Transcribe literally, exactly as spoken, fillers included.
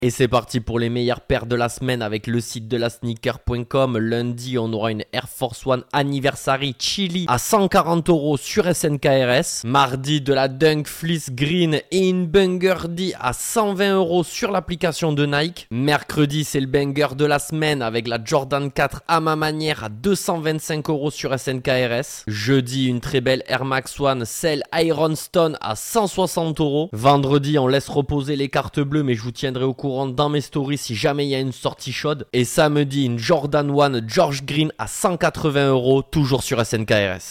Et c'est parti pour les meilleures paires de la semaine avec le site de la sneaker point com. Lundi, on aura une Air Force One Anniversary Chili à cent quarante euros sur S N K R S. Mardi, de la Dunk Fleece Green et une Bungerdy à cent vingt euros sur l'application de Nike. Mercredi, c'est le banger de la semaine avec la Jordan quatre à ma manière à deux cent vingt-cinq euros sur S N K R S. Jeudi, une très belle Air Max One Cell Iron Stone à cent soixante euros. Vendredi, on laisse reposer les cartes bleues, mais je vous tiendrai au courant dans mes stories si jamais il y a une sortie chaude. Et samedi, une Jordan One George Green à cent quatre-vingts euros, toujours sur S N K R S.